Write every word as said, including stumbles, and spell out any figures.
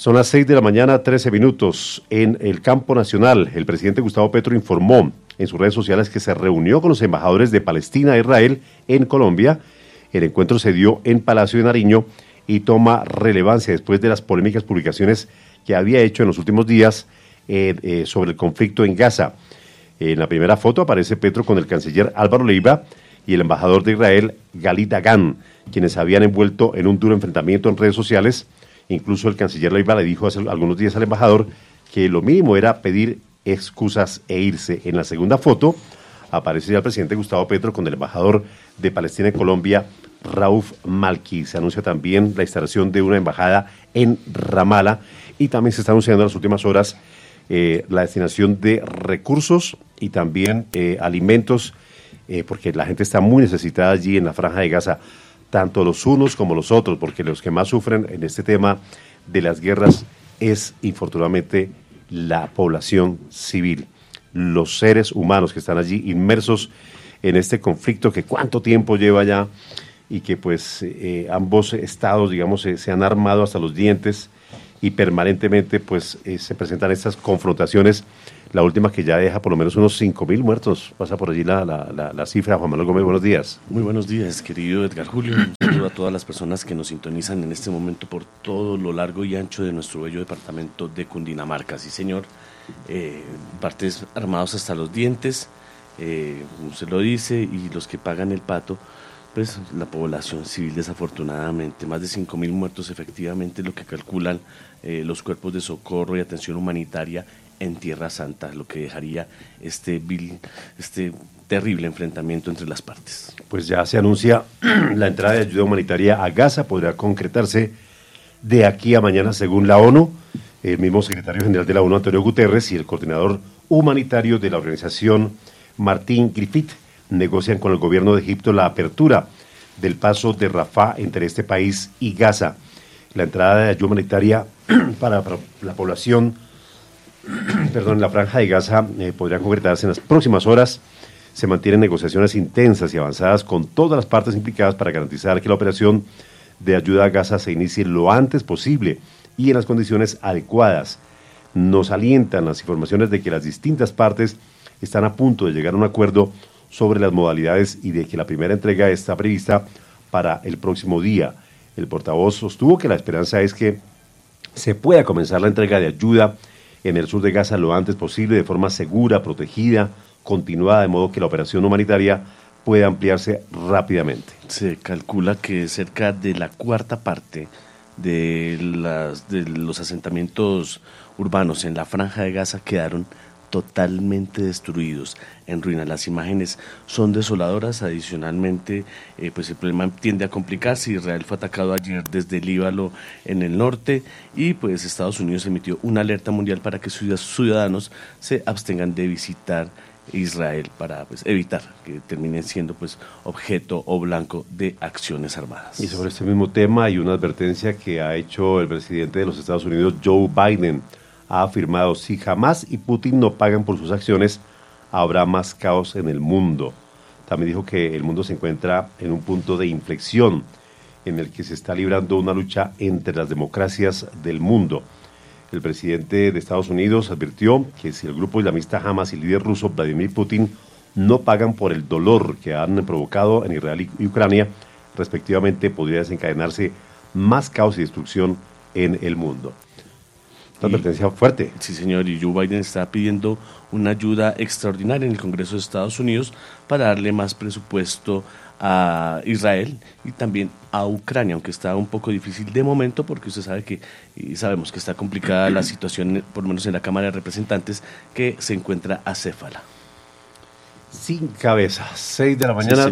Son las seis de la mañana, trece minutos. En el campo nacional, el presidente Gustavo Petro informó en sus redes sociales que se reunió con los embajadores de Palestina e Israel en Colombia. El encuentro se dio en Palacio de Nariño y toma relevancia después de las polémicas publicaciones que había hecho en los últimos días eh, eh, sobre el conflicto en Gaza. En la primera foto aparece Petro con el canciller Álvaro Leiva y el embajador de Israel, Galit Dagan, quienes habían envuelto en un duro enfrentamiento en redes sociales. Incluso el canciller Leiva le dijo hace algunos días al embajador que lo mínimo era pedir excusas e irse. En la segunda foto aparece ya el presidente Gustavo Petro con el embajador de Palestina en Colombia, Rauf Malki. Se anuncia también la instalación de una embajada en Ramala y también se está anunciando en las últimas horas eh, la destinación de recursos y también eh, alimentos, eh, porque la gente está muy necesitada allí en la Franja de Gaza, tanto los unos como los otros, porque los que más sufren en este tema de las guerras es, infortunadamente, la población civil, los seres humanos que están allí inmersos en este conflicto que cuánto tiempo lleva ya y que pues eh, ambos estados, digamos, eh, se han armado hasta los dientes y permanentemente pues eh, se presentan estas confrontaciones. La última que ya deja por lo menos unos cinco mil muertos, pasa por allí la, la, la, la cifra. Juan Manuel Gómez, buenos días. Muy buenos días, querido Edgar Julio. Un saludo a todas las personas que nos sintonizan en este momento por todo lo largo y ancho de nuestro bello departamento de Cundinamarca. Sí, señor, eh, partes armados hasta los dientes, eh, como se lo dice, y los que pagan el pato, pues la población civil desafortunadamente, más de cinco mil muertos efectivamente, lo que calculan eh, los cuerpos de socorro y atención humanitaria en Tierra Santa, lo que dejaría este, vil, este terrible enfrentamiento entre las partes. Pues ya se anuncia la entrada de ayuda humanitaria a Gaza, podrá concretarse de aquí a mañana según la ONU. El mismo secretario general de la ONU, Antonio Guterres, y el coordinador humanitario de la organización, Martín Griffith, negocian con el gobierno de Egipto la apertura del paso de Rafah entre este país y Gaza. La entrada de ayuda humanitaria para, para la población perdón, en la Franja de Gaza eh, podría concretarse en las próximas horas. Se mantienen negociaciones intensas y avanzadas con todas las partes implicadas para garantizar que la operación de ayuda a Gaza se inicie lo antes posible y en las condiciones adecuadas. Nos alientan las informaciones de que las distintas partes están a punto de llegar a un acuerdo sobre las modalidades y de que la primera entrega está prevista para el próximo día. El portavoz sostuvo que la esperanza es que se pueda comenzar la entrega de ayuda en el sur de Gaza lo antes posible, de forma segura, protegida, continuada, de modo que la operación humanitaria pueda ampliarse rápidamente. Se calcula que cerca de la cuarta parte de, las, de los asentamientos urbanos en la Franja de Gaza quedaron totalmente destruidos, en ruinas. Las imágenes son desoladoras. Adicionalmente, eh, pues el problema tiende a complicarse. Israel fue atacado ayer desde el Líbano en el norte y pues Estados Unidos emitió una alerta mundial para que sus ciudadanos se abstengan de visitar Israel para pues evitar que terminen siendo pues objeto o blanco de acciones armadas. Y sobre este mismo tema hay una advertencia que ha hecho el presidente de los Estados Unidos, Joe Biden. Ha afirmado, si Hamás y Putin no pagan por sus acciones, habrá más caos en el mundo. También dijo que el mundo se encuentra en un punto de inflexión en el que se está librando una lucha entre las democracias del mundo. El presidente de Estados Unidos advirtió que si el grupo islamista Hamás y el líder ruso Vladimir Putin no pagan por el dolor que han provocado en Israel y Ucrania, respectivamente, podría desencadenarse más caos y destrucción en el mundo. Una advertencia fuerte. Sí, señor, y Joe Biden está pidiendo una ayuda extraordinaria en el Congreso de Estados Unidos para darle más presupuesto a Israel y también a Ucrania, aunque está un poco difícil de momento porque usted sabe que, y sabemos que está complicada la situación, por lo menos en la Cámara de Representantes, que se encuentra acéfala. Sin cabeza, seis de la mañana. Sí,